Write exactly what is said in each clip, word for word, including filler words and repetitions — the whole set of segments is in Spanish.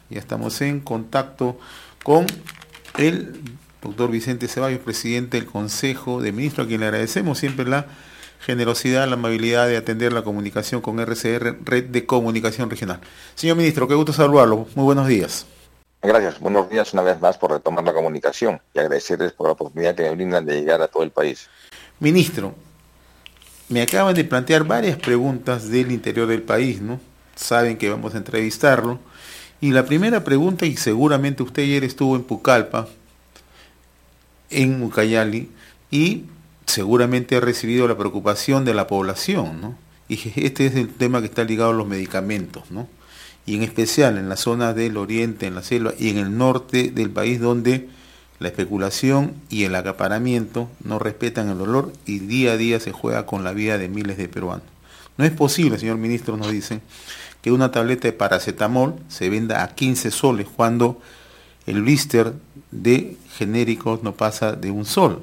Ya estamos en contacto con el doctor Vicente Ceballos, presidente del Consejo de Ministros, a quien le agradecemos siempre la generosidad, la amabilidad de atender la comunicación con R C R, Red de Comunicación Regional. Señor ministro, qué gusto saludarlo. Muy buenos días. Gracias. Buenos días una vez más por retomar la comunicación y agradecerles por la oportunidad que me brindan de llegar a todo el país. Ministro, me acaban de plantear varias preguntas del interior del país, ¿no? Saben que vamos a entrevistarlo. Y la primera pregunta, y seguramente usted ayer estuvo en Pucallpa, en Ucayali, y seguramente ha recibido la preocupación de la población, ¿no? Y este es el tema que está ligado a los medicamentos, ¿no? Y en especial en las zonas del oriente, en la selva y en el norte del país, donde la especulación y el acaparamiento no respetan el dolor y día a día se juega con la vida de miles de peruanos. No es posible, señor ministro, nos dicen, que una tableta de paracetamol se venda a quince soles cuando el blister de genéricos no pasa de un sol.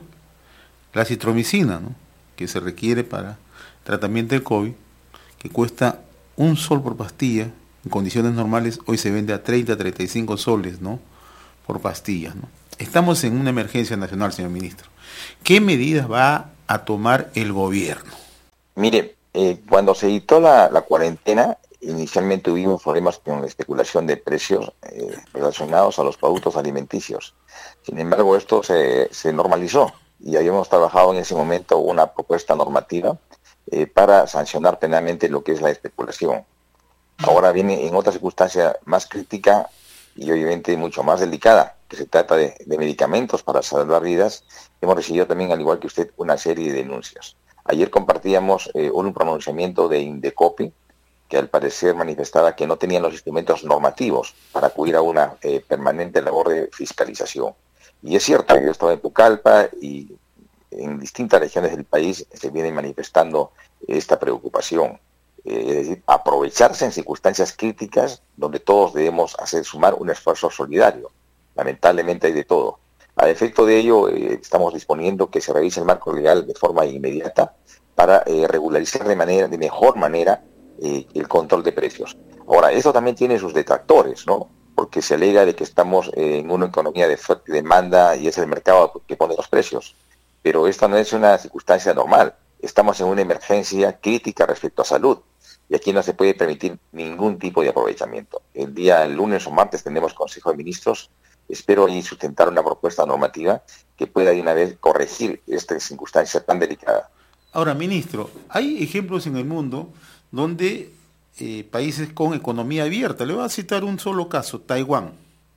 La citromicina, ¿no?, que se requiere para tratamiento del COVID, que cuesta un sol por pastilla, en condiciones normales hoy se vende a treinta a treinta y cinco soles, ¿no?, por pastilla, ¿no? Estamos en una emergencia nacional, señor ministro. ¿Qué medidas va a tomar el gobierno? Mire, eh, cuando se dictó la, la cuarentena, inicialmente tuvimos problemas con la especulación de precios eh, relacionados a los productos alimenticios. Sin embargo, esto se, se normalizó y habíamos trabajado en ese momento una propuesta normativa eh, para sancionar penalmente lo que es la especulación. Ahora viene en otra circunstancia más crítica y obviamente mucho más delicada, que se trata de, de medicamentos para salvar vidas. Hemos recibido también, al igual que usted, una serie de denuncias. Ayer compartíamos eh, un pronunciamiento de Indecopi, que al parecer manifestaba que no tenían los instrumentos normativos para acudir a una eh, permanente labor de fiscalización. Y es cierto, yo estaba en Pucallpa y en distintas regiones del país se viene manifestando esta preocupación. Eh, es decir, aprovecharse en circunstancias críticas donde todos debemos hacer sumar un esfuerzo solidario. Lamentablemente hay de todo. A efecto de ello, eh, estamos disponiendo que se revise el marco legal de forma inmediata para eh, regularizar de manera, de mejor manera eh, el control de precios. Ahora, esto también tiene sus detractores, ¿no? Porque se alega de que estamos eh, en una economía de fuerte demanda y es el mercado que pone los precios. Pero esta no es una circunstancia normal. Estamos en una emergencia crítica respecto a salud. Y aquí no se puede permitir ningún tipo de aprovechamiento. El día el lunes o martes tenemos Consejo de Ministros. Espero ahí sustentar una propuesta normativa que pueda de una vez corregir esta circunstancia tan delicada. Ahora, ministro, hay ejemplos en el mundo donde eh, países con economía abierta, le voy a citar un solo caso, Taiwán,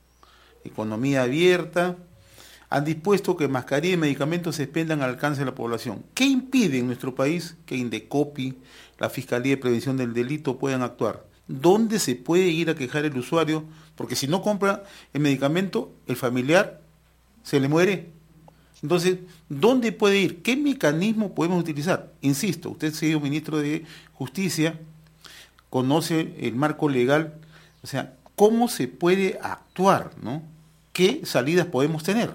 economía abierta, han dispuesto que mascarilla y medicamentos se expendan al alcance de la población. ¿Qué impide en nuestro país que Indecopi, la Fiscalía de Prevención del Delito puedan actuar? ¿Dónde se puede ir a quejar el usuario? Porque si no compra el medicamento, el familiar se le muere. Entonces, ¿dónde puede ir? ¿Qué mecanismo podemos utilizar? Insisto, usted, señor ministro de Justicia, conoce el marco legal. O sea, ¿cómo se puede actuar, ¿no? ¿Qué salidas podemos tener?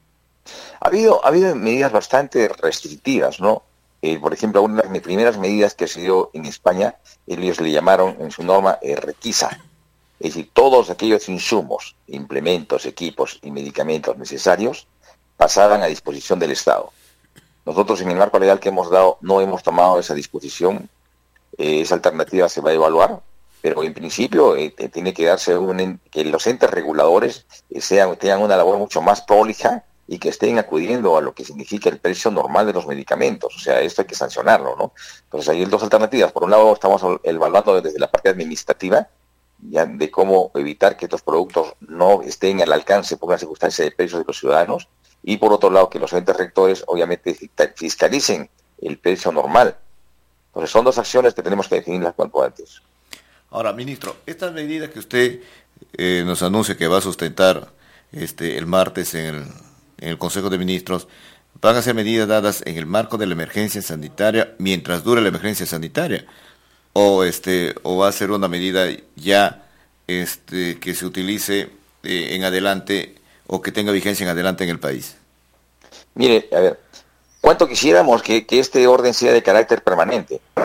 Ha habido, ha habido medidas bastante restrictivas, ¿no? Eh, por ejemplo, una de las primeras medidas que se dio en España, ellos le llamaron en su norma eh, requisa. Es decir, todos aquellos insumos, implementos, equipos y medicamentos necesarios pasaban a disposición del Estado. Nosotros en el marco legal que hemos dado no hemos tomado esa disposición. Eh, esa alternativa se va a evaluar, pero en principio eh, tiene que darse un, que los entes reguladores eh, sean, tengan una labor mucho más prolija y que estén acudiendo a lo que significa el precio normal de los medicamentos. O sea, esto hay que sancionarlo, ¿no? Entonces hay dos alternativas. Por un lado, estamos evaluando desde la parte administrativa, ya de cómo evitar que estos productos no estén al alcance por una circunstancia de precios de los ciudadanos, y por otro lado, que los entes rectores obviamente fiscalicen el precio normal. Entonces son dos acciones que tenemos que definirlas cuanto antes. Ahora, ministro, estas medidas que usted eh, nos anuncia que va a sustentar este el martes en el en el Consejo de Ministros, van a ser medidas dadas en el marco de la emergencia sanitaria mientras dure la emergencia sanitaria, o este o va a ser una medida ya este que se utilice eh, en adelante o que tenga vigencia en adelante en el país. Mire, a ver, cuánto quisiéramos que, que este orden sea de carácter permanente.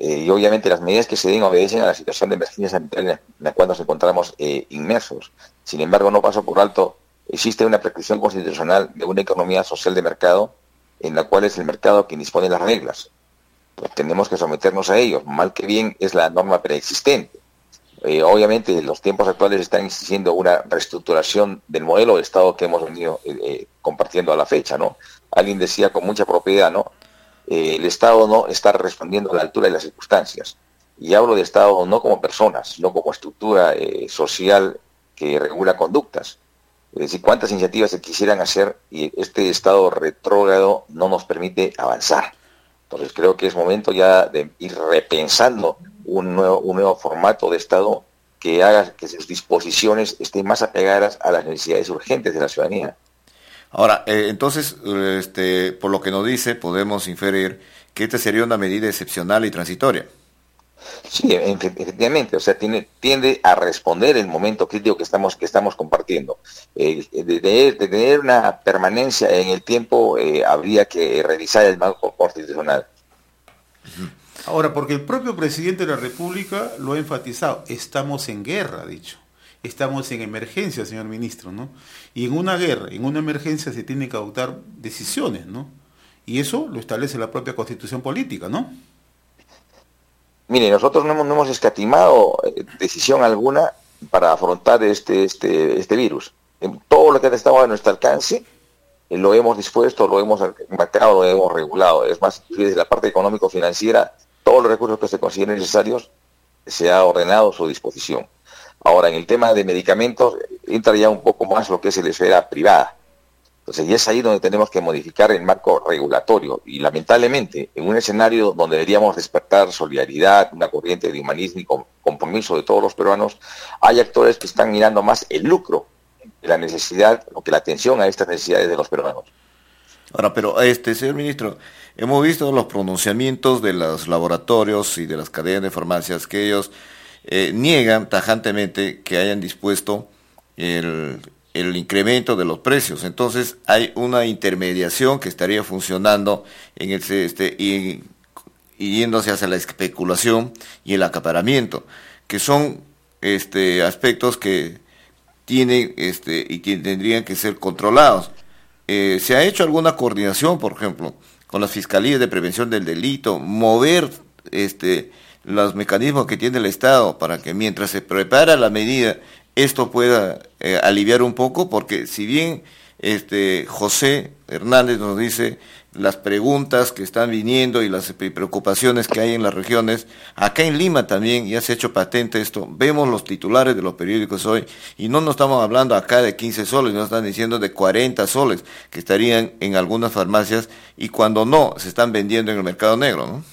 Eh, y obviamente las medidas que se den obedecen a la situación de emergencia sanitaria en la cual nos encontramos eh, inmersos. Sin embargo, no paso por alto, existe una prescripción constitucional de una economía social de mercado en la cual es el mercado quien dispone las reglas. Pues tenemos que someternos a ellos, mal que bien es la norma preexistente. Eh, obviamente los tiempos actuales están exigiendo una reestructuración del modelo de Estado que hemos venido eh, eh, compartiendo a la fecha, ¿no? Alguien decía con mucha propiedad, ¿no? Eh, el Estado no está respondiendo a la altura de las circunstancias. Y hablo de Estado no como personas, sino como estructura eh, social que regula conductas. Es decir, cuántas iniciativas se quisieran hacer y este Estado retrógrado no nos permite avanzar. Entonces creo que es momento ya de ir repensando un nuevo, un nuevo formato de Estado que haga que sus disposiciones estén más apegadas a las necesidades urgentes de la ciudadanía. Ahora, eh, entonces, este, por lo que nos dice, podemos inferir que esta sería una medida excepcional y transitoria. Sí, efectivamente, o sea, tiene, tiende a responder el momento crítico que estamos que estamos compartiendo. Eh, de, de, de tener una permanencia en el tiempo, eh, habría que revisar el marco constitucional. Ahora, porque el propio presidente de la República lo ha enfatizado, estamos en guerra, ha dicho. Estamos en emergencia, señor ministro, ¿no? Y en una guerra, en una emergencia se tienen que adoptar decisiones, ¿no? Y eso lo establece la propia Constitución política, ¿no? Mire, nosotros no hemos, no hemos escatimado eh, decisión alguna para afrontar este, este, este virus. En todo lo que ha estado a nuestro alcance, eh, lo hemos dispuesto, lo hemos marcado, lo hemos regulado. Es más, desde la parte económico-financiera, todos los recursos que se consideren necesarios, se ha ordenado su disposición. Ahora, en el tema de medicamentos, entra ya un poco más lo que es la esfera privada. Entonces, ya es ahí donde tenemos que modificar el marco regulatorio. Y lamentablemente, en un escenario donde deberíamos despertar solidaridad, una corriente de humanismo y compromiso de todos los peruanos, hay actores que están mirando más el lucro que la necesidad o que la atención a estas necesidades de los peruanos. Ahora, pero este señor ministro, hemos visto los pronunciamientos de los laboratorios y de las cadenas de farmacias que ellos eh, niegan tajantemente que hayan dispuesto el, el incremento de los precios. Entonces hay una intermediación que estaría funcionando en el este y, y yéndose hacia la especulación y el acaparamiento, que son este aspectos que tienen este y que tendrían que ser controlados. Eh, ¿Se ha hecho alguna coordinación, por ejemplo, con las fiscalías de prevención del delito, mover este los mecanismos que tiene el Estado para que mientras se prepara la medida esto pueda eh, aliviar un poco? Porque si bien este José Hernández nos dice las preguntas que están viniendo y las preocupaciones que hay en las regiones, acá en Lima también ya se ha hecho patente esto. Vemos los titulares de los periódicos hoy y no nos estamos hablando acá de quince soles, nos están diciendo de cuarenta soles que estarían en algunas farmacias y cuando no, se están vendiendo en el mercado negro, ¿no?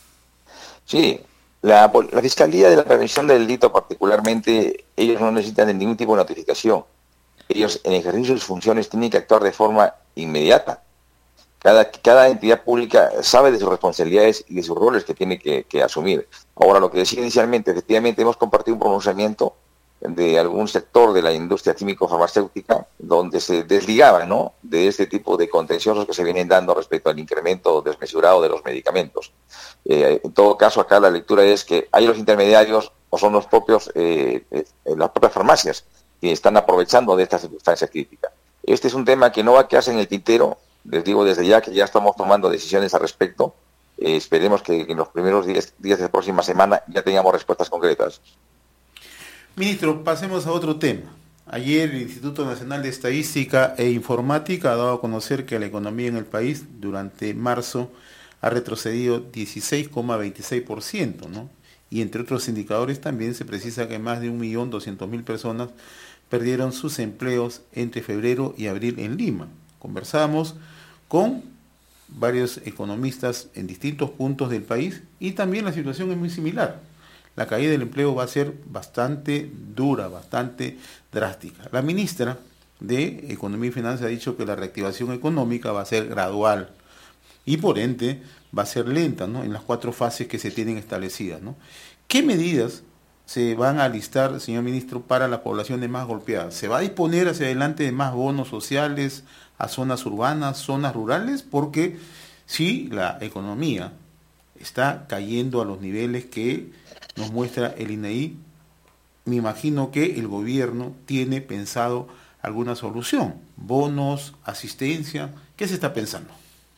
Sí, la, la Fiscalía de la Prevención del Delito particularmente, ellos no necesitan de ningún tipo de notificación. Ellos en ejercicio de sus funciones tienen que actuar de forma inmediata. Cada, cada entidad pública sabe de sus responsabilidades y de sus roles que tiene que, que asumir. Ahora, lo que decía inicialmente, efectivamente hemos compartido un pronunciamiento de algún sector de la industria químico-farmacéutica donde se desligaba, ¿no?, de este tipo de contenciosos que se vienen dando respecto al incremento desmesurado de los medicamentos. Eh, en todo caso, acá la lectura es que hay los intermediarios o son los propios, eh, eh, las propias farmacias que están aprovechando de esta circunstancia crítica. Este es un tema que no va a quedarse en el tintero. Les digo desde ya que ya estamos tomando decisiones al respecto. Eh, esperemos que en los primeros días, días de la próxima semana ya tengamos respuestas concretas. Ministro, pasemos a otro tema. Ayer el Instituto Nacional de Estadística e Informática ha dado a conocer que la economía en el país durante marzo ha retrocedido dieciséis coma veintiséis por ciento, ¿no? Y entre otros indicadores también se precisa que más de un millón doscientas mil personas perdieron sus empleos entre febrero y abril en Lima. Conversamos con varios economistas en distintos puntos del país y también la situación es muy similar. La caída del empleo va a ser bastante dura, bastante drástica. La ministra de Economía y Finanzas ha dicho que la reactivación económica va a ser gradual y por ende va a ser lenta, ¿no?, en las cuatro fases que se tienen establecidas, ¿no? ¿Qué medidas se van a alistar, señor ministro, para las poblaciones más golpeadas? ¿Se va a disponer hacia adelante de más bonos sociales a zonas urbanas, zonas rurales? Porque si la economía está cayendo a los niveles que nos muestra el I N E I. Me imagino que el gobierno tiene pensado alguna solución, bonos, asistencia. ¿Qué se está pensando?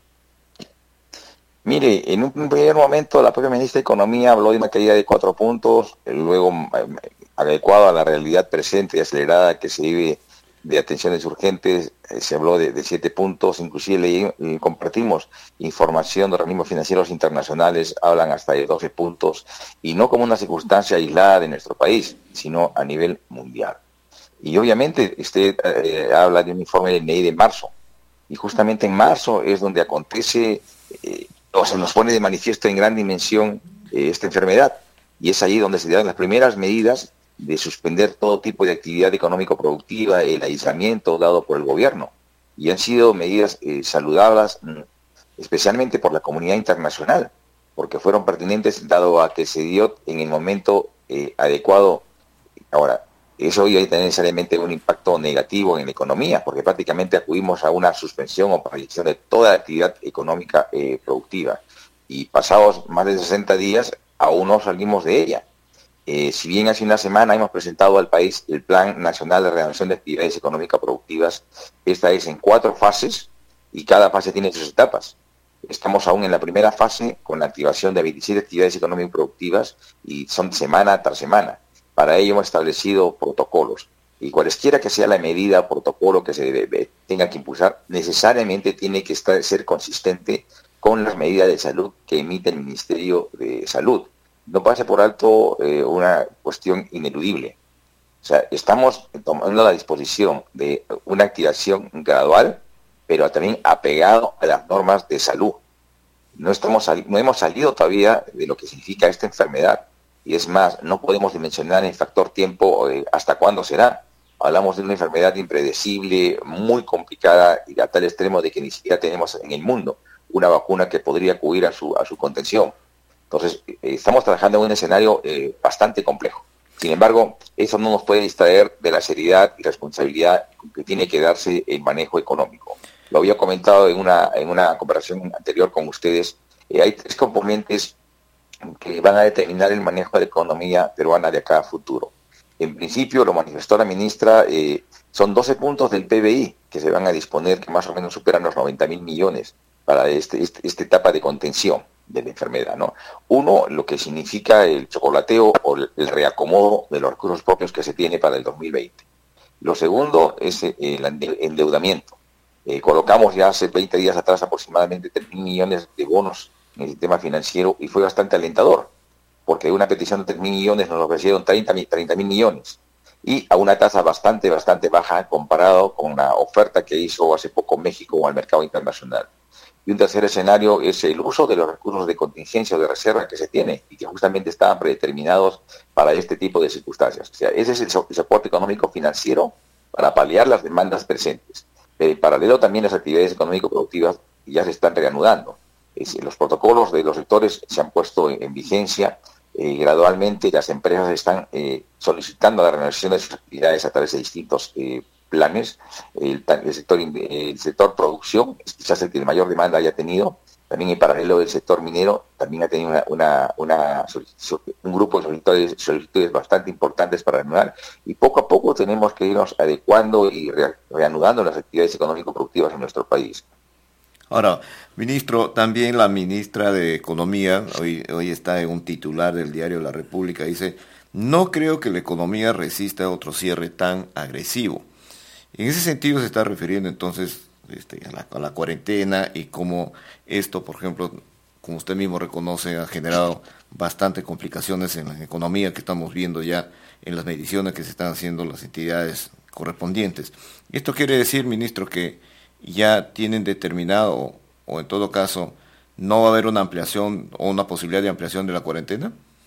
Mire, en un primer momento la propia ministra de Economía habló de una caída de cuatro puntos, luego adecuado a la realidad presente y acelerada que se vive de atenciones urgentes, eh, se habló de, de siete puntos, inclusive leí, eh, compartimos información de organismos financieros internacionales, hablan hasta de doce puntos, y no como una circunstancia aislada de nuestro país, sino a nivel mundial. Y obviamente usted eh, habla de un informe del I N E I de marzo, y justamente en marzo es donde acontece, eh, o se nos pone de manifiesto en gran dimensión eh, esta enfermedad, y es ahí donde se dan las primeras medidas de suspender todo tipo de actividad económico-productiva, el aislamiento dado por el gobierno. Y han sido medidas eh, saludables, especialmente por la comunidad internacional, porque fueron pertinentes dado a que se dio en el momento eh, adecuado. Ahora, eso hoy hay necesariamente un impacto negativo en la economía, porque prácticamente acudimos a una suspensión o paralización de toda la actividad económica eh, productiva. Y pasados más de sesenta días, aún no salimos de ella. Eh, si bien hace una semana hemos presentado al país el Plan Nacional de Reactivación de Actividades Económicas Productivas, esta es en cuatro fases y cada fase tiene sus etapas. Estamos aún en la primera fase con la activación de veintisiete actividades económicas productivas y son semana tras semana. Para ello hemos establecido protocolos y cualesquiera que sea la medida o protocolo que se debe, tenga que impulsar, necesariamente tiene que estar, ser consistente con las medidas de salud que emite el Ministerio de Salud. No pase por alto eh, una cuestión ineludible. O sea, estamos tomando la disposición de una activación gradual, pero también apegado a las normas de salud. No, estamos no hemos salido todavía de lo que significa esta enfermedad. Y es más, no podemos dimensionar en factor tiempo eh, hasta cuándo será. Hablamos de una enfermedad impredecible, muy complicada y a tal extremo de que ni siquiera tenemos en el mundo una vacuna que podría acudir a su, a su contención. Entonces, eh, estamos trabajando en un escenario eh, bastante complejo. Sin embargo, eso no nos puede distraer de la seriedad y responsabilidad que tiene que darse el manejo económico. Lo había comentado en una, en una conversación anterior con ustedes. Eh, hay tres componentes que van a determinar el manejo de la economía peruana de acá a futuro. En principio, lo manifestó la ministra, eh, son doce puntos del P B I que se van a disponer, que más o menos superan los noventa mil millones para este, este, esta etapa de contención de la enfermedad, ¿no? Uno, lo que significa el chocolateo o el reacomodo de los recursos propios que se tiene para el dos mil veinte. Lo segundo es el endeudamiento. Eh, colocamos ya hace veinte días atrás aproximadamente tres mil millones de bonos en el sistema financiero y fue bastante alentador, porque una petición de tres mil millones nos ofrecieron treinta mil millones y a una tasa bastante, bastante baja comparado con la oferta que hizo hace poco México al mercado internacional. Y un tercer escenario es el uso de los recursos de contingencia o de reserva que se tiene y que justamente estaban predeterminados para este tipo de circunstancias. O sea, ese es el, so el soporte económico financiero para paliar las demandas presentes. En paralelo también las actividades económico-productivas ya se están reanudando. Es, los protocolos de los sectores se han puesto en, en vigencia. Eh, gradualmente las empresas están eh, solicitando la realización de sus actividades a través de distintos eh, planes. El, el, sector, el sector producción es quizás el que mayor demanda haya tenido. También en paralelo del sector minero también ha tenido una, una, una un grupo de solicitudes, solicitudes bastante importantes para reanudar. Y poco a poco tenemos que irnos adecuando y re, reanudando las actividades económico-productivas en nuestro país. Ahora, ministro, también la ministra de Economía, hoy, hoy está en un titular del diario La República, dice, no creo que la economía resista a otro cierre tan agresivo. En ese sentido se está refiriendo entonces este, a, la, a la cuarentena y cómo esto, por ejemplo, como usted mismo reconoce, ha generado bastante complicaciones en la economía que estamos viendo ya en las mediciones que se están haciendo las entidades correspondientes. Esto quiere decir, ministro, que ya tienen determinado, o, o en todo caso, ¿no va a haber una ampliación o una posibilidad de ampliación de la cuarentena?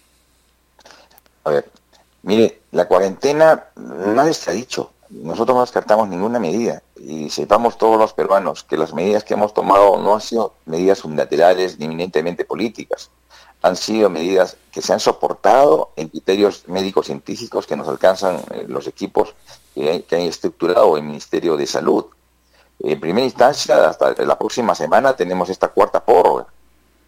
A ver, mire, la cuarentena nadie se ha dicho. Nosotros no descartamos ninguna medida y sepamos todos los peruanos que las medidas que hemos tomado no han sido medidas unilaterales ni eminentemente políticas. Han sido medidas que se han soportado en criterios médicos científicos que nos alcanzan eh, los equipos que, que han estructurado el Ministerio de Salud. En primera instancia, hasta la próxima semana tenemos esta cuarta prórroga.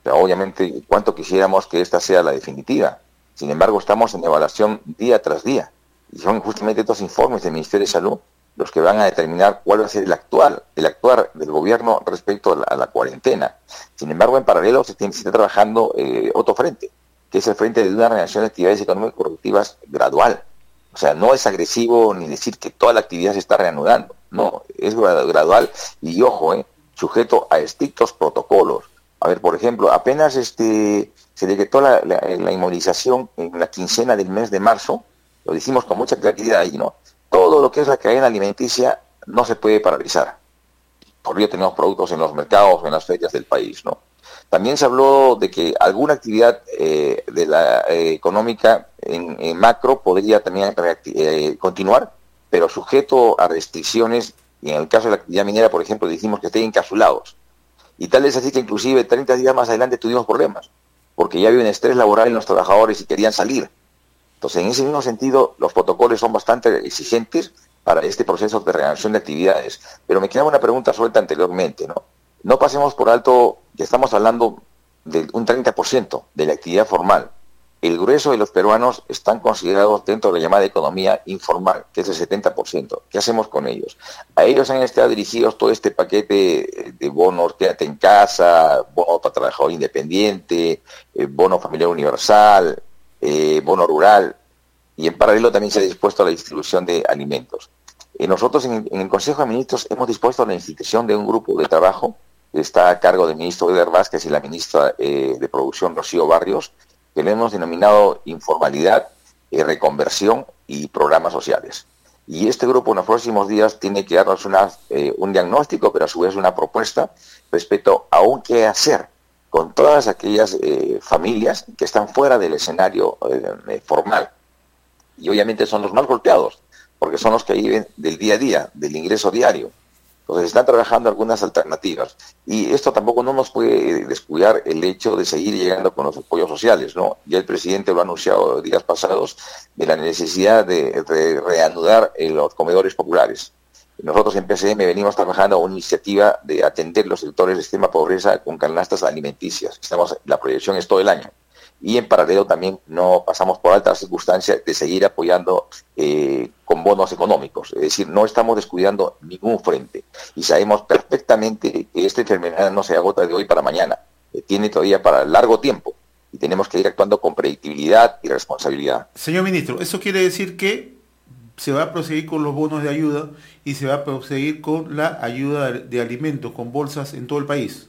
sea, obviamente, cuánto quisiéramos que esta sea la definitiva. Sin embargo, estamos en evaluación día tras día. Y son justamente estos informes del Ministerio de Salud los que van a determinar cuál va a ser el actual, el actuar del gobierno respecto a la, a la cuarentena. Sin embargo, en paralelo se, tiene, se está trabajando eh, otro frente, que es el frente de una reacción de actividades económicas productivas gradual. O sea, no es agresivo ni decir que toda la actividad se está reanudando. No, es gradual y, ojo, eh, sujeto a estrictos protocolos. A ver, por ejemplo, apenas este se decretó la, la, la inmunización en la quincena del mes de marzo, lo decimos con mucha claridad ahí, ¿no? Todo lo que es la cadena alimenticia no se puede paralizar. Por ello tenemos productos en los mercados, en las ferias del país, ¿no? También se habló de que alguna actividad eh, de la eh, económica en, en macro podría también eh, continuar, pero sujeto a restricciones, y en el caso de la actividad minera, por ejemplo, dijimos que estén encapsulados. Y tal es así que inclusive treinta días más adelante tuvimos problemas, porque ya había un estrés laboral en los trabajadores y querían salir. Entonces, en ese mismo sentido, los protocolos son bastante exigentes para este proceso de reacción de actividades. Pero me quedaba una pregunta suelta anteriormente, ¿no? No pasemos por alto que estamos hablando de un treinta por ciento de la actividad formal. El grueso de los peruanos están considerados dentro de la llamada economía informal, que es el setenta por ciento. ¿Qué hacemos con ellos? A ellos han estado dirigidos todo este paquete de bonos, quédate en casa, bono para trabajador independiente, eh, bono familiar universal, eh, bono rural, y en paralelo también se ha dispuesto a la distribución de alimentos. Eh, nosotros en, en el Consejo de Ministros hemos dispuesto a la institución de un grupo de trabajo que está a cargo del ministro Eder Vázquez y la ministra eh, de Producción, Rocío Barrios, que le hemos denominado informalidad, eh, reconversión y programas sociales. Y este grupo en los próximos días tiene que darnos una, eh, un diagnóstico, pero a su vez una propuesta respecto a un qué hacer con todas aquellas eh, familias que están fuera del escenario eh, formal. Y obviamente son los más golpeados, porque son los que viven del día a día, del ingreso diario. Entonces están trabajando algunas alternativas. Y esto tampoco no nos puede descuidar el hecho de seguir llegando con los apoyos sociales, ¿no? Ya el presidente lo ha anunciado días pasados de la necesidad de, de reanudar eh, los comedores populares. Nosotros en P C M venimos trabajando a una iniciativa de atender los sectores de extrema pobreza con canastas alimenticias. Estamos, la proyección es todo el año. Y en paralelo también no pasamos por altas circunstancias de seguir apoyando eh, con bonos económicos. Es decir, no estamos descuidando ningún frente. Y sabemos perfectamente que esta enfermedad no se agota de hoy para mañana. Eh, tiene todavía para largo tiempo. Y tenemos que ir actuando con predictibilidad y responsabilidad. Señor ministro, ¿eso quiere decir que se va a proseguir con los bonos de ayuda y se va a proseguir con la ayuda de alimentos, con bolsas en todo el país?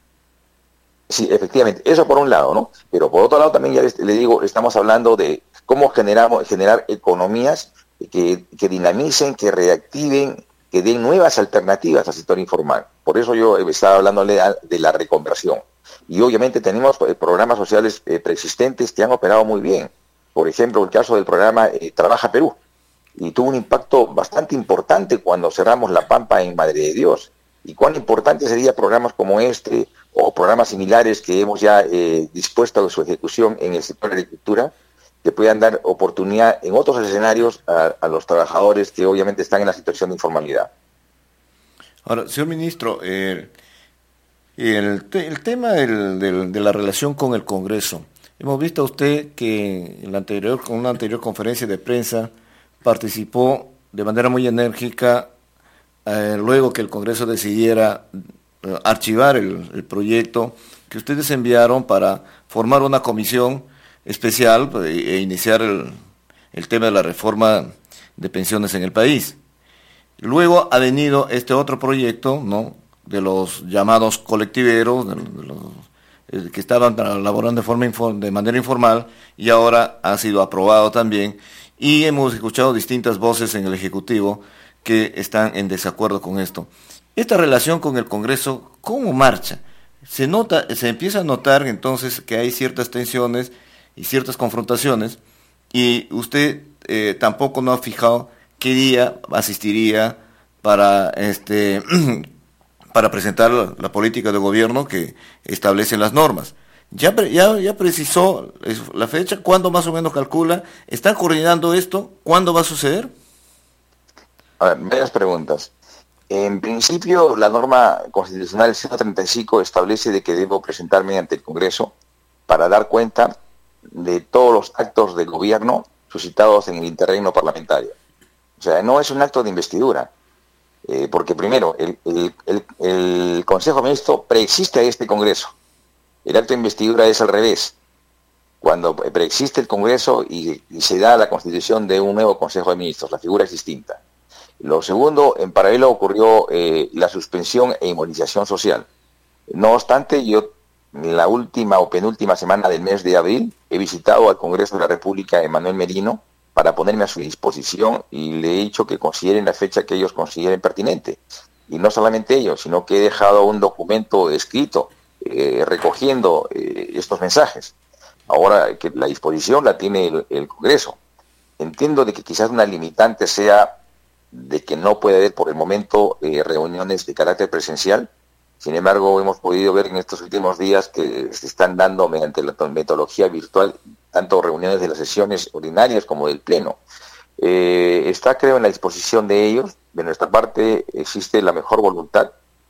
Sí, efectivamente, eso por un lado, ¿no? Pero por otro lado también ya les, le digo, estamos hablando de cómo generamos, generar economías que, que dinamicen, que reactiven, que den nuevas alternativas al sector informal. Por eso yo estaba hablándole de la reconversión. Y obviamente tenemos programas sociales eh, preexistentes que han operado muy bien. Por ejemplo, el caso del programa eh, Trabaja Perú. Y tuvo un impacto bastante importante cuando cerramos La Pampa en Madre de Dios. Y cuán importante sería programas como este o programas similares que hemos ya eh, dispuesto a su ejecución en el sector de agricultura, que puedan dar oportunidad en otros escenarios a, a los trabajadores que obviamente están en la situación de informalidad. Ahora, señor ministro, eh, el, te, el tema del, del, de la relación con el Congreso. Hemos visto a usted que en la anterior, con una anterior conferencia de prensa participó de manera muy enérgica eh, luego que el Congreso decidiera eh, archivar el, el proyecto que ustedes enviaron para formar una comisión especial e, e iniciar el, el tema de la reforma de pensiones en el país. Luego ha venido este otro proyecto, ¿no?, de los llamados colectiveros, de, de los eh, que estaban laborando de forma inform, de manera informal, y ahora ha sido aprobado también. Y hemos escuchado distintas voces en el Ejecutivo que están en desacuerdo con esto. Esta relación con el Congreso, ¿cómo marcha? Se nota, se empieza a notar entonces que hay ciertas tensiones y ciertas confrontaciones, y usted eh, tampoco no ha fijado qué día asistiría para este para presentar la, la política de gobierno que establecen las normas. Ya, ya, ya precisó la fecha, ¿cuándo más o menos calcula? ¿Están coordinando esto? ¿Cuándo va a suceder? A ver, varias preguntas. En principio, la norma constitucional ciento treinta y cinco establece de que debo presentarme ante el Congreso para dar cuenta de todos los actos de gobierno suscitados en el interregno parlamentario. O sea, no es un acto de investidura, eh, porque primero, el, el, el, el Consejo de Ministros preexiste a este Congreso. El acto de investidura es al revés. Cuando preexiste el Congreso y, y se da la constitución de un nuevo Consejo de Ministros, la figura es distinta. Lo segundo, en paralelo ocurrió eh, la suspensión e inmunización social. No obstante, yo en la última o penúltima semana del mes de abril he visitado al Congreso de la República Emanuel Merino para ponerme a su disposición y le he dicho que consideren la fecha que ellos consideren pertinente. Y no solamente ellos, sino que he dejado un documento escrito eh, recogiendo eh, estos mensajes. Ahora que la disposición la tiene el, el Congreso. Entiendo de que quizás una limitante sea de que no puede haber por el momento eh, reuniones de carácter presencial. Sin embargo, hemos podido ver en estos últimos días que se están dando mediante la metodología virtual tanto reuniones de las sesiones ordinarias como del Pleno. Eh, está, creo, en la disposición de ellos. De nuestra parte existe la mejor voluntad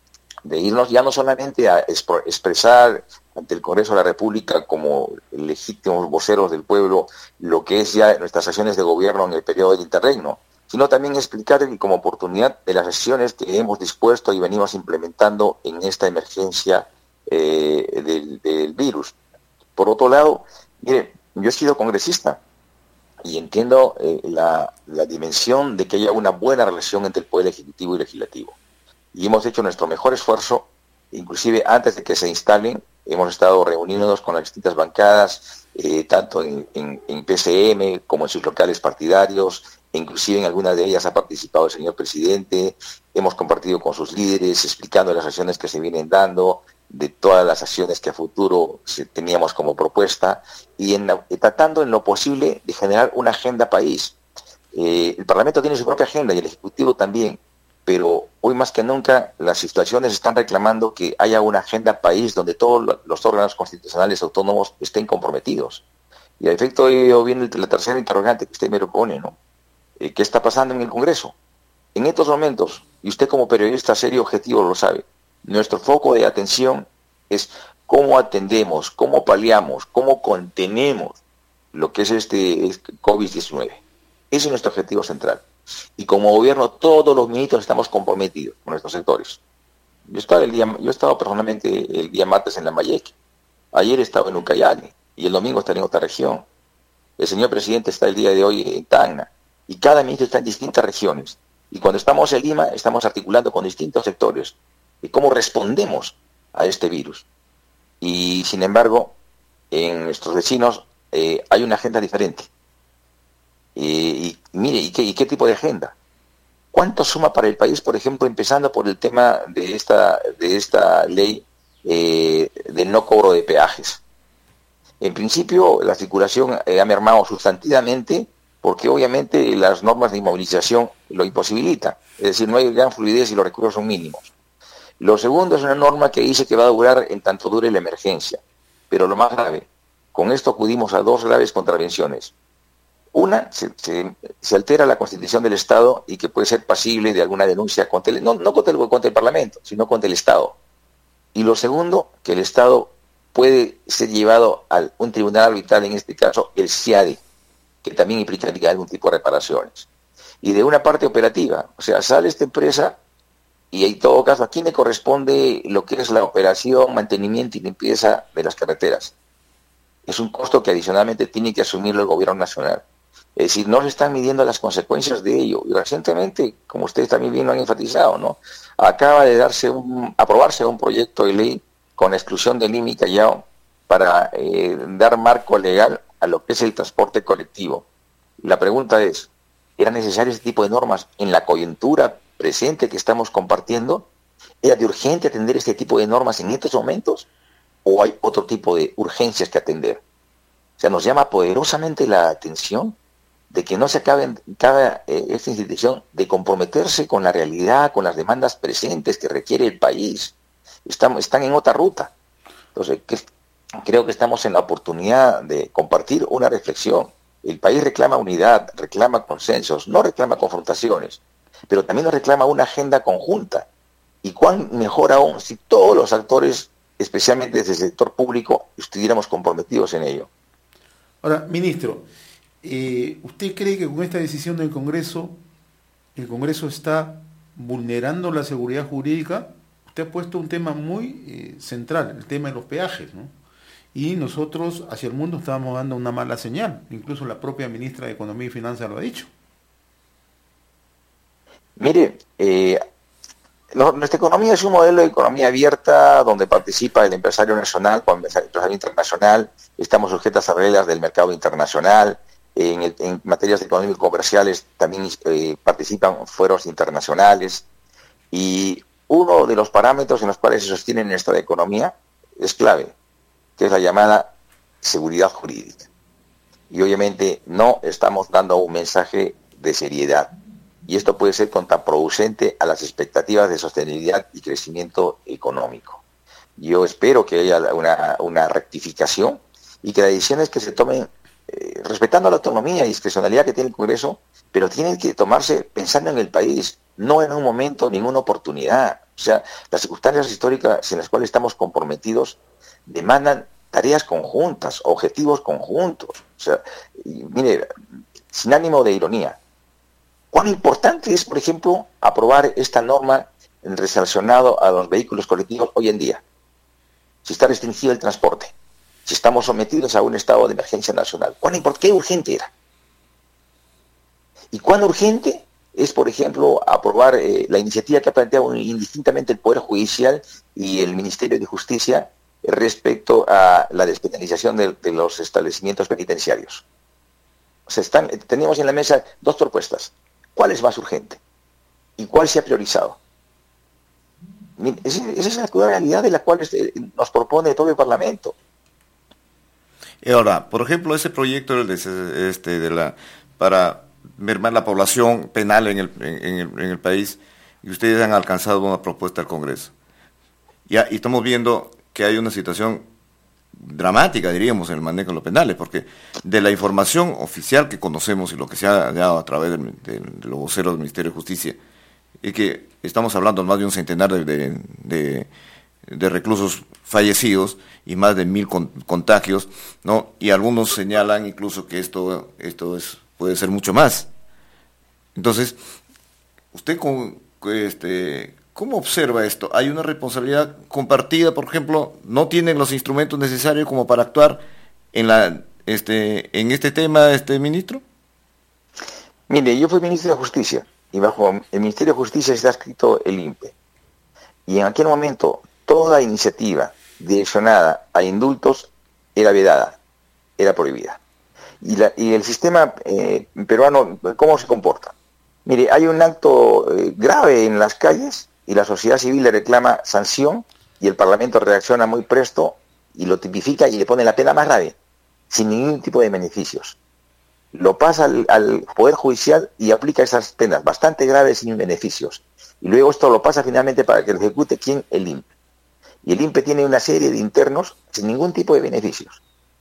de irnos ya no solamente a exp- expresar ante el Congreso de la República como legítimos voceros del pueblo lo que es ya nuestras acciones de gobierno en el periodo del interregno, sino también explicar como oportunidad de las acciones que hemos dispuesto y venimos implementando en esta emergencia eh, del, del virus. Por otro lado, mire, yo he sido congresista y entiendo eh, la, la dimensión de que haya una buena relación entre el Poder Ejecutivo y Legislativo. Y hemos hecho nuestro mejor esfuerzo, inclusive antes de que se instalen, hemos estado reuniéndonos con las distintas bancadas, eh, tanto en, en, en P C M como en sus locales partidarios, inclusive en algunas de ellas ha participado el señor presidente, hemos compartido con sus líderes, explicando las acciones que se vienen dando, de todas las acciones que a futuro teníamos como propuesta, y en la, tratando en lo posible de generar una agenda país. Eh, el Parlamento tiene su propia agenda y el Ejecutivo también, pero hoy más que nunca las situaciones están reclamando que haya una agenda país donde todos los órganos constitucionales autónomos estén comprometidos. Y a efecto de ello viene la tercera interrogante que usted me propone, ¿no? Eh, ¿Qué está pasando en el Congreso? En estos momentos, y usted como periodista serio y objetivo lo sabe, nuestro foco de atención es cómo atendemos, cómo paliamos, cómo contenemos lo que es este COVID diecinueve. Ese es nuestro objetivo central. Y como gobierno, todos los ministros estamos comprometidos con nuestros sectores. Yo estaba el día, yo he estado personalmente el día martes en Lambayeque. Ayer estaba en Ucayali y el domingo estaré en otra región. El señor presidente está el día de hoy en Tacna y cada ministro está en distintas regiones. Y cuando estamos en Lima, estamos articulando con distintos sectores de cómo respondemos a este virus. Y sin embargo, en nuestros vecinos eh, hay una agenda diferente. Y, y mire, ¿y qué, ¿y qué tipo de agenda? ¿Cuánto suma para el país, por ejemplo, empezando por el tema de esta, de esta ley eh, del no cobro de peajes? En principio, la circulación eh, ha mermado sustantivamente porque obviamente las normas de inmovilización lo imposibilitan. Es decir, no hay gran fluidez y los recursos son mínimos. Lo segundo es una norma que dice que va a durar en tanto dure la emergencia. Pero lo más grave, con esto acudimos a dos graves contravenciones. Una, se, se, se altera la Constitución del Estado y que puede ser pasible de alguna denuncia contra el, no, no contra el, contra el Parlamento, sino contra el Estado. Y lo segundo, que el Estado puede ser llevado a un tribunal arbitral, en este caso el C I A D E, que también implicaría algún tipo de reparaciones. Y de una parte operativa, o sea, sale esta empresa y en todo caso, ¿a quién le corresponde lo que es la operación, mantenimiento y limpieza de las carreteras? Es un costo que adicionalmente tiene que asumirlo el gobierno nacional. Es decir, no se están midiendo las consecuencias de ello. Y recientemente, como ustedes también bien lo han enfatizado, ¿no? Acaba de darse un, aprobarse un proyecto de ley con la exclusión del I M I Callao para eh, dar marco legal a lo que es el transporte colectivo. La pregunta es, ¿era necesario este tipo de normas en la coyuntura presente que estamos compartiendo? ¿Era de urgente atender este tipo de normas en estos momentos? ¿O hay otro tipo de urgencias que atender? O sea, nos llama poderosamente la atención de que no se acabe cada, eh, esta institución de comprometerse con la realidad, con las demandas presentes que requiere el país. Estamos, están en otra ruta. Entonces, que, creo que estamos en la oportunidad de compartir una reflexión. El país reclama unidad, reclama consensos, no reclama confrontaciones. pero también nos reclama una agenda conjunta. Y cuán mejor aún si todos los actores, especialmente desde el sector público, estuviéramos comprometidos en ello. Ahora, ministro, eh, ¿usted cree que con esta decisión del Congreso, el Congreso está vulnerando la seguridad jurídica? Usted ha puesto un tema muy eh, central, el tema de los peajes, ¿no? Y nosotros hacia el mundo estábamos dando una mala señal, incluso la propia ministra de Economía y Finanzas lo ha dicho. Mire, eh, lo, nuestra economía es un modelo de economía abierta donde participa el empresario nacional con el empresario internacional, estamos sujetas a reglas del mercado internacional, en, el, en materias económico-comerciales también eh, participan fueros internacionales, y uno de los parámetros en los cuales se sostiene nuestra economía es clave, que es la llamada seguridad jurídica. Y obviamente no estamos dando un mensaje de seriedad. Y esto puede ser contraproducente a las expectativas de sostenibilidad y crecimiento económico. Yo espero que haya una, una rectificación y que las decisiones que se tomen, eh, respetando la autonomía y discrecionalidad que tiene el Congreso, pero tienen que tomarse pensando en el país, no en un momento, ninguna oportunidad. O sea, las circunstancias históricas en las cuales estamos comprometidos demandan tareas conjuntas, objetivos conjuntos. O sea, y, mire, sin ánimo de ironía, ¿cuán importante es, por ejemplo, aprobar esta norma relacionada a los vehículos colectivos hoy en día? Si está restringido el transporte, si estamos sometidos a un estado de emergencia nacional, ¿cuán importante, qué urgente era? ¿Y cuán urgente es, por ejemplo, aprobar eh, la iniciativa que ha planteado indistintamente el Poder Judicial y el Ministerio de Justicia respecto a la despenalización de, de los establecimientos penitenciarios? O sea, están, tenemos en la mesa dos propuestas. ¿Cuál es más urgente? ¿Y cuál se ha priorizado? Esa es la cruda realidad de la cual este, nos propone todo el Parlamento. Y ahora, por ejemplo, ese proyecto de, este, de la para mermar la población penal en el, en, el, en el país, y ustedes han alcanzado una propuesta al Congreso. Ya, y estamos viendo que hay una situación dramática, diríamos, en el manejo de los penales, porque de la información oficial que conocemos y lo que se ha dado a través de, de, de los voceros del Ministerio de Justicia, es que estamos hablando de más de un centenar de, de, de, de reclusos fallecidos y más de mil con, contagios, ¿no? Y algunos señalan incluso que esto, esto es, puede ser mucho más. Entonces, usted con este... ¿cómo observa esto? ¿Hay una responsabilidad compartida, por ejemplo? ¿No tienen los instrumentos necesarios como para actuar en la este en este tema, este ministro? Mire, yo fui ministro de Justicia y bajo el Ministerio de Justicia está escrito el I N P E. Y en aquel momento toda iniciativa direccionada a indultos era vedada, era prohibida. Y, la, y el sistema eh, peruano, ¿cómo se comporta? Mire, hay un acto eh, grave en las calles y la sociedad civil le reclama sanción y el Parlamento reacciona muy presto y lo tipifica y le pone la pena más grave, sin ningún tipo de beneficios. Lo pasa al, al Poder Judicial y aplica esas penas bastante graves sin beneficios. Y luego esto lo pasa finalmente para que lo ejecute, ¿quién? El I N P E. Y el I N P E tiene una serie de internos sin ningún tipo de beneficios.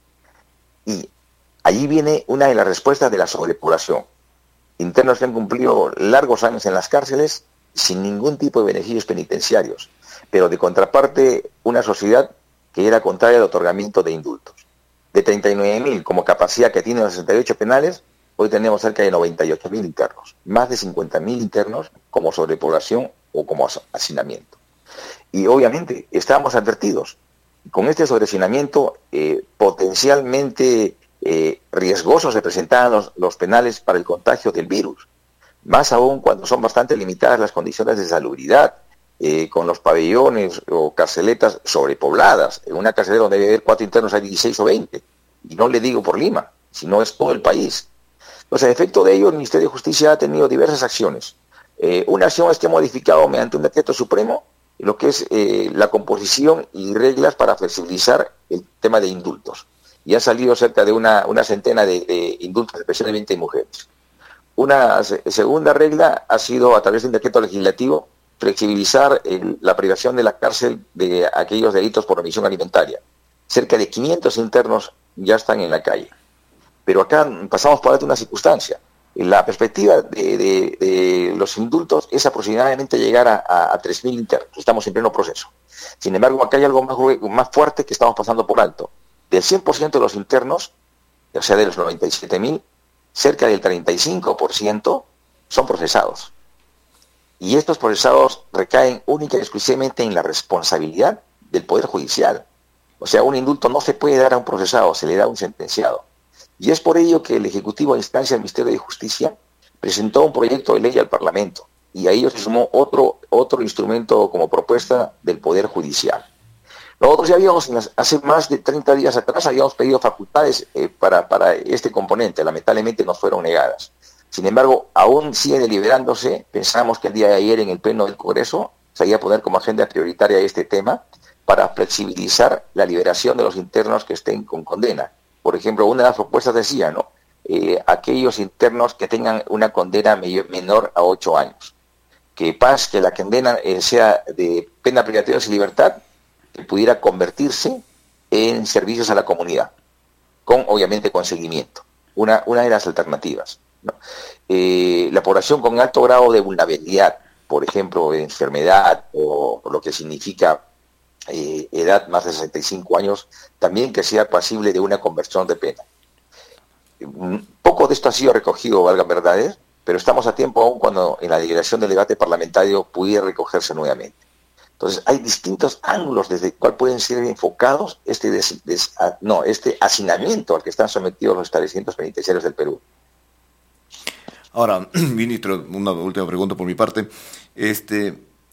Y allí viene una de las respuestas de la sobrepoblación. Internos que han cumplido largos años en las cárceles sin ningún tipo de beneficios penitenciarios, pero de contraparte una sociedad que era contraria al otorgamiento de indultos. De treinta y nueve mil como capacidad que tienen los sesenta y ocho penales, hoy tenemos cerca de noventa y ocho mil internos, más de cincuenta mil internos como sobrepoblación o como hacinamiento. Y obviamente estábamos advertidos, con este sobrehacinamiento eh, potencialmente eh, riesgosos se presentaban los, los penales para el contagio del virus. Más aún cuando son bastante limitadas las condiciones de salubridad, eh, con los pabellones o carceletas sobrepobladas. En una carcelera donde debe haber cuatro internos hay dieciséis o veinte. Y no le digo por Lima, sino es todo el país. Entonces, a efecto de ello, el Ministerio de Justicia ha tenido diversas acciones. Eh, una acción es que ha modificado mediante un decreto supremo lo que es eh, la composición y reglas para flexibilizar el tema de indultos. Y ha salido cerca de una, una centena de, de indultos, especialmente en mujeres. Una segunda regla ha sido, a través de un decreto legislativo, flexibilizar el, la privación de la cárcel de aquellos delitos por omisión alimentaria. Cerca de quinientos internos ya están en la calle. Pero acá pasamos por alto una circunstancia. La perspectiva de, de, de los indultos es aproximadamente llegar a, a, a tres mil internos. Estamos en pleno proceso. Sin embargo, acá hay algo más, más fuerte que estamos pasando por alto. Del cien por ciento de los internos, o sea, de los noventa y siete mil, cerca del treinta y cinco por ciento son procesados. Y estos procesados recaen única y exclusivamente en la responsabilidad del Poder Judicial. O sea, un indulto no se puede dar a un procesado, se le da a un sentenciado. Y es por ello que el Ejecutivo a instancia del Ministerio de Justicia presentó un proyecto de ley al Parlamento y a ello se sumó otro, otro instrumento como propuesta del Poder Judicial. Nosotros ya habíamos, hace más de treinta días atrás, habíamos pedido facultades eh, para, para este componente, lamentablemente nos fueron negadas. Sin embargo, aún sigue deliberándose, pensamos que el día de ayer en el Pleno del Congreso se iba a poner como agenda prioritaria este tema para flexibilizar la liberación de los internos que estén con condena. Por ejemplo, una de las propuestas decía, ¿no? Eh, aquellos internos que tengan una condena menor a ocho años. Que paz, que la condena eh, sea de pena privativa de libertad, que pudiera convertirse en servicios a la comunidad, con obviamente con seguimiento. Una, una de las alternativas, ¿no? Eh, la población con alto grado de vulnerabilidad, por ejemplo, de enfermedad o, o lo que significa Eh, edad más de sesenta y cinco años, también que sea pasible de una conversión de pena. Poco de esto ha sido recogido, valga verdades, pero estamos a tiempo aún cuando en la deliberación del debate parlamentario pudiera recogerse nuevamente. Entonces hay distintos ángulos desde el cual pueden ser enfocados este, des, des, a, no, este hacinamiento al que están sometidos los establecimientos penitenciarios del Perú. Ahora, ministro, una última pregunta por mi parte. Este,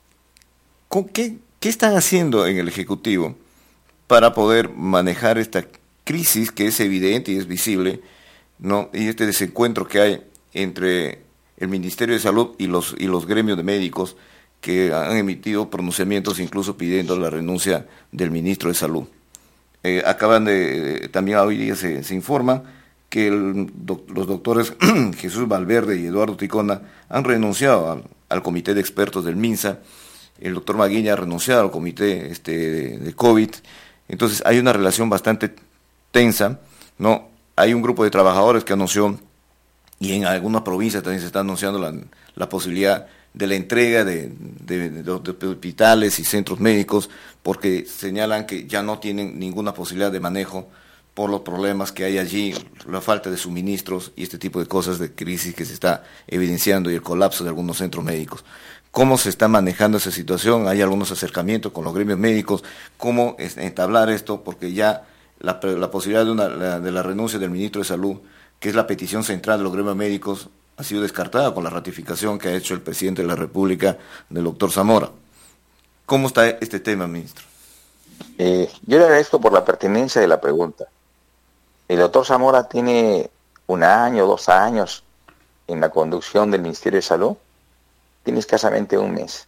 ¿con qué ¿Qué están haciendo en el Ejecutivo para poder manejar esta crisis que es evidente y es visible, ¿no? Y este desencuentro que hay entre el Ministerio de Salud y los, y los gremios de médicos que han emitido pronunciamientos incluso pidiendo la renuncia del ministro de Salud? Eh, acaban de, también hoy día se, se informa que el, doc, los doctores Jesús Valverde y Eduardo Ticona han renunciado al, al comité de expertos del MINSA. El doctor Maguiña ha renunciado al comité este, de, de COVID. Entonces hay una relación bastante tensa, ¿no? Hay un grupo de trabajadores que anunció, y en algunas provincias también se está anunciando la, la posibilidad de la entrega de, de, de, de hospitales y centros médicos, porque señalan que ya no tienen ninguna posibilidad de manejo por los problemas que hay allí, la falta de suministros y este tipo de cosas de crisis que se está evidenciando y el colapso de algunos centros médicos. ¿Cómo se está manejando esa situación? ¿Hay algunos acercamientos con los gremios médicos? ¿Cómo entablar esto? Porque ya la, la posibilidad de, una, la, de la renuncia del ministro de Salud, que es la petición central de los gremios médicos, ha sido descartada con la ratificación que ha hecho el presidente de la República, del doctor Zamora. ¿Cómo está este tema, ministro? Eh, yo le agradezco por la pertinencia de la pregunta. El doctor Zamora tiene un año, dos años en la conducción del Ministerio de Salud. Tiene escasamente un mes.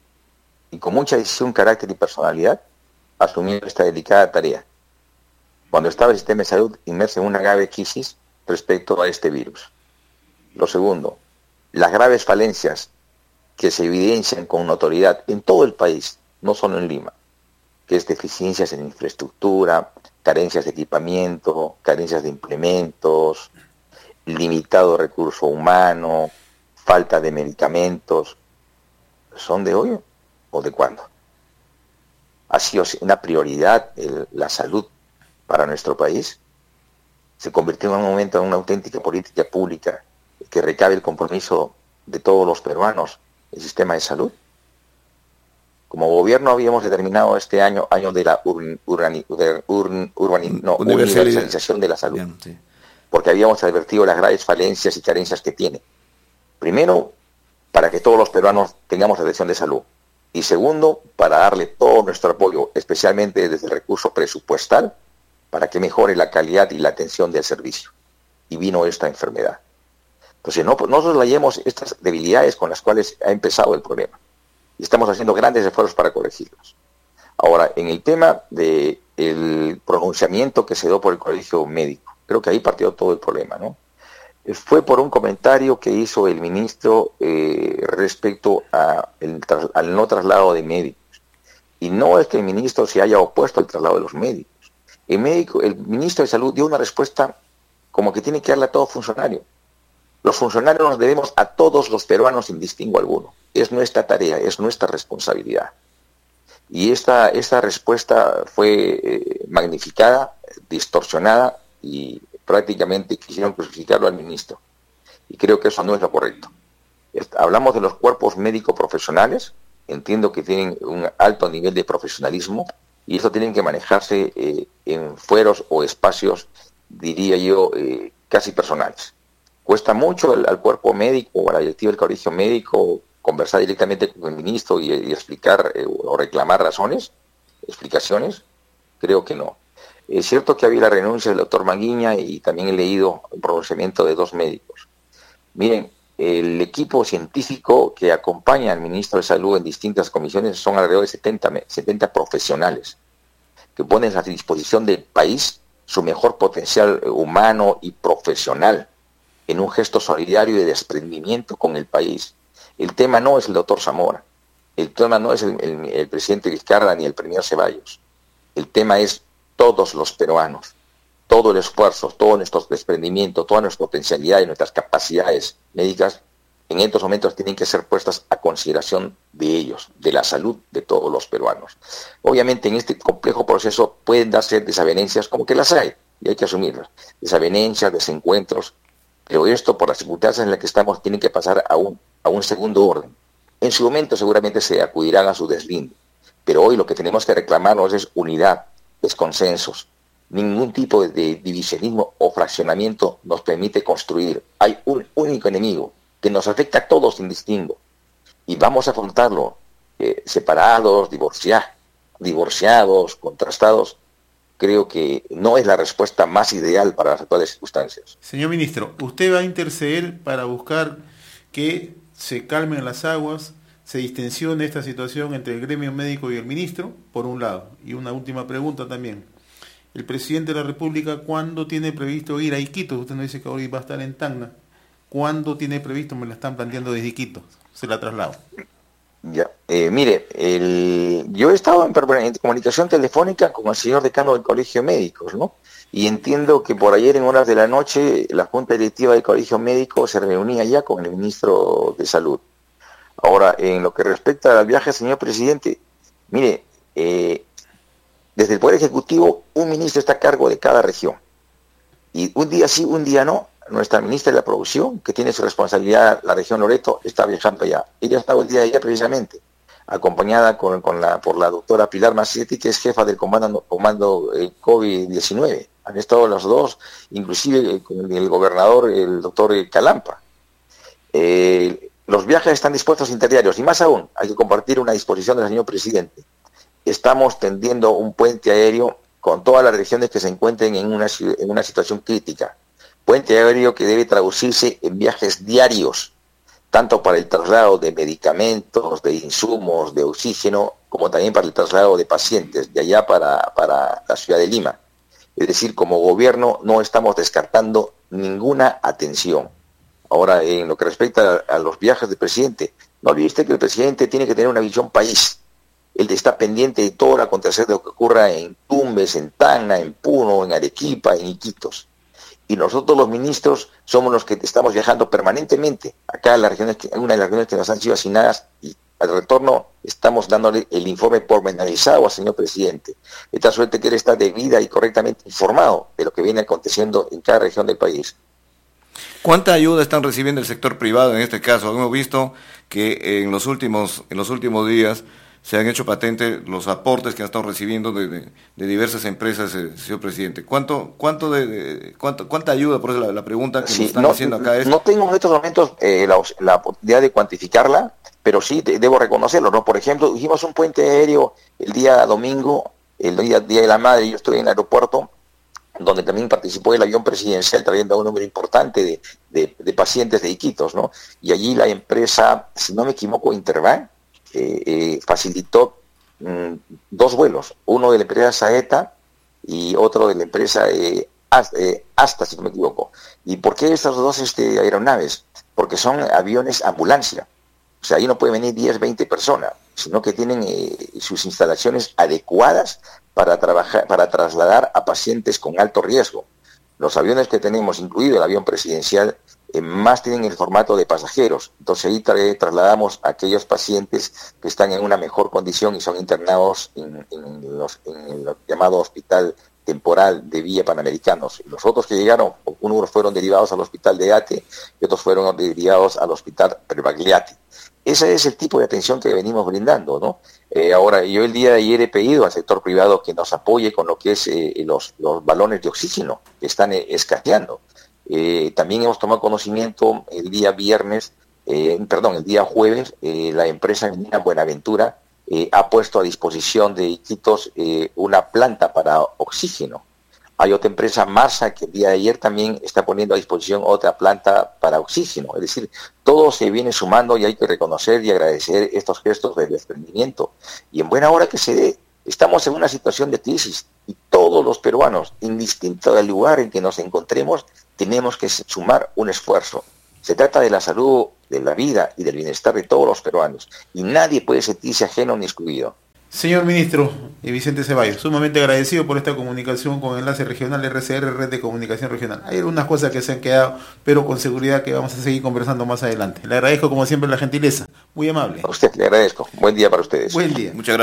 Y con mucha decisión, carácter y personalidad, asumió esta delicada tarea, cuando estaba el sistema de salud inmerso en una grave crisis respecto a este virus. Lo segundo, las graves falencias que se evidencian con notoriedad en todo el país, no solo en Lima, que es deficiencias en infraestructura, carencias de equipamiento, carencias de implementos, limitado recurso humano, falta de medicamentos, ¿son de hoy o de cuándo? ¿Ha sido una prioridad el, la salud para nuestro país? ¿Se convirtió en un momento en una auténtica política pública que recabe el compromiso de todos los peruanos el sistema de salud? Como gobierno habíamos determinado este año, año de la ur, urani, ur, ur, urbani, no, universalización de la salud, bien, sí. Porque habíamos advertido las graves falencias y carencias que tiene. Primero, para que todos los peruanos tengamos atención de salud. Y segundo, para darle todo nuestro apoyo, especialmente desde el recurso presupuestal, para que mejore la calidad y la atención del servicio. Y vino esta enfermedad. Entonces, no, no soslayemos estas debilidades con las cuales ha empezado el problema. Y estamos haciendo grandes esfuerzos para corregirlos. Ahora, en el tema del pronunciamiento que se dio por el Colegio Médico, creo que ahí partió todo el problema, ¿no? Fue por un comentario que hizo el ministro eh, respecto a el, al no traslado de médicos. Y no es que el ministro se haya opuesto al traslado de los médicos. El, médico, el ministro de Salud dio una respuesta como que tiene que darle a todo funcionario. Los funcionarios nos debemos a todos los peruanos sin distingo alguno. Es nuestra tarea, es nuestra responsabilidad. Y esta, esta respuesta fue eh, magnificada, distorsionada y prácticamente quisieron crucificarlo al ministro. Y creo que eso no es lo correcto. Hablamos de los cuerpos médicos profesionales, entiendo que tienen un alto nivel de profesionalismo y eso tienen que manejarse eh, en fueros o espacios, diría yo, eh, casi personales. Cuesta mucho al, al cuerpo médico o a la directiva del colegio médico conversar directamente con el ministro y, y explicar eh, o reclamar razones, explicaciones. Creo que no. Es cierto que había la renuncia del doctor Manguiña y también he leído el pronunciamiento de dos médicos. Miren, el equipo científico que acompaña al ministro de Salud en distintas comisiones son alrededor de setenta, setenta profesionales que ponen a disposición del país su mejor potencial humano y profesional en un gesto solidario y de desprendimiento con el país. El tema no es el doctor Zamora, el tema no es el, el, el presidente Vizcarra ni el premier Ceballos, el tema es todos los peruanos, todo el esfuerzo, todo nuestro desprendimiento, todas nuestras potencialidades, nuestras capacidades médicas, en estos momentos tienen que ser puestas a consideración de ellos, de la salud de todos los peruanos. Obviamente en este complejo proceso pueden darse desavenencias, como que las hay, y hay que asumirlas, desavenencias, desencuentros, pero esto, por las circunstancias en las que estamos, tiene que pasar a un, a un segundo orden. En su momento seguramente se acudirán a su deslinde, pero hoy lo que tenemos que reclamarnos es unidad, es consensos. Ningún tipo de, de divisionismo o fraccionamiento nos permite construir. Hay un único enemigo que nos afecta a todos sin distingo. Y vamos a afrontarlo eh, separados, divorcia, divorciados, contrastados. Creo que no es la respuesta más ideal para las actuales circunstancias. Señor ministro, usted va a interceder para buscar que se calmen las aguas, se distensione esta situación entre el gremio médico y el ministro, por un lado. Y una última pregunta también. El presidente de la República, ¿cuándo tiene previsto ir a Iquitos? Usted nos dice que hoy va a estar en Tacna. ¿Cuándo tiene previsto? Me la están planteando desde Iquitos. Se la traslado. Ya, eh, mire, el, yo he estado en, en comunicación telefónica con el señor decano del Colegio Médico, ¿no? Y entiendo que por ayer en horas de la noche la Junta Directiva del Colegio Médico se reunía ya con el ministro de Salud. Ahora, en lo que respecta al viaje, señor presidente, mire, eh, desde el Poder Ejecutivo un ministro está a cargo de cada región. Y un día sí, un día no. Nuestra ministra de la Producción, que tiene su responsabilidad la región Loreto, está viajando allá. Ella estaba el día de ayer precisamente, acompañada con, con la, por la doctora Pilar Macietti, que es jefa del comando, comando eh, COVID diecinueve. Han estado los dos, inclusive eh, con el gobernador, el doctor Calampa. Eh, los viajes están dispuestos interdiarios, y más aún, hay que compartir una disposición del señor presidente. Estamos tendiendo un puente aéreo con todas las regiones que se encuentren en una, en una situación crítica. Puente aéreo que debe traducirse en viajes diarios, tanto para el traslado de medicamentos, de insumos, de oxígeno, como también para el traslado de pacientes de allá para, para la ciudad de Lima. Es decir, como gobierno no estamos descartando ninguna atención. Ahora, en lo que respecta a, a los viajes del presidente, no olvide que el presidente tiene que tener una visión país. Él está pendiente de todo lo acontecer de lo que ocurra en Tumbes, en Tacna, en Puno, en Arequipa, en Iquitos. Y nosotros los ministros somos los que estamos viajando permanentemente acá en las regiones, que, en una de las regiones que nos han sido asignadas, y al retorno estamos dándole el informe pormenorizado al señor presidente, de tal suerte que él está debida y correctamente informado de lo que viene aconteciendo en cada región del país. ¿Cuánta ayuda están recibiendo el sector privado en este caso? Hemos visto que en los últimos, en los últimos días se han hecho patentes los aportes que han estado recibiendo de, de, de diversas empresas, eh, señor presidente. ¿Cuánto, cuánto de, de cuánto, cuánta ayuda? Por eso la, la pregunta que sí, nos están no, haciendo acá es... No tengo en estos momentos eh, la, la oportunidad de cuantificarla, pero sí te, debo reconocerlo, ¿no? Por ejemplo, hicimos un puente aéreo el día domingo, el día, día de la Madre, yo estoy en el aeropuerto, donde también participó el avión presidencial trayendo a un número importante de, de, de pacientes de Iquitos, ¿no? Y allí la empresa, si no me equivoco, Interbank, Eh, eh, facilitó mm, dos vuelos, uno de la empresa Saeta y otro de la empresa eh, Asta, eh, Asta, si no me equivoco. ¿Y por qué estas dos este, aeronaves? Porque son aviones ambulancia, o sea, ahí no pueden venir diez, veinte personas, sino que tienen eh, sus instalaciones adecuadas para trabajar, para trasladar a pacientes con alto riesgo. Los aviones que tenemos, incluido el avión presidencial, eh, más tienen el formato de pasajeros. Entonces ahí tra trasladamos a aquellos pacientes que están en una mejor condición y son internados en, en, los, en el llamado hospital temporal de Villa Panamericanos. Los otros que llegaron, unos fueron derivados al hospital de Ate y otros fueron derivados al hospital Prevagliati. Ese es el tipo de atención que venimos brindando, ¿no? Eh, ahora, yo el día de ayer he pedido al sector privado que nos apoye con lo que es eh, los, los balones de oxígeno que están eh, escaseando. Eh, también hemos tomado conocimiento el día viernes, eh, perdón, el día jueves, eh, la empresa minera Buenaventura eh, ha puesto a disposición de Iquitos eh, una planta para oxígeno. Hay otra empresa, Marsa, que el día de ayer también está poniendo a disposición otra planta para oxígeno. Es decir, todo se viene sumando y hay que reconocer y agradecer estos gestos de desprendimiento. Y en buena hora que se dé. Estamos en una situación de crisis y todos los peruanos, indistinto del lugar en que nos encontremos, tenemos que sumar un esfuerzo. Se trata de la salud, de la vida y del bienestar de todos los peruanos. Y nadie puede sentirse ajeno ni excluido. Señor Ministro Vicente Ceballos, sumamente agradecido por esta comunicación con Enlace Regional R C R, Red de Comunicación Regional. Hay algunas cosas que se han quedado, pero con seguridad que vamos a seguir conversando más adelante. Le agradezco como siempre la gentileza, muy amable. A usted le agradezco. Buen día para ustedes. Buen día. Muchas gracias.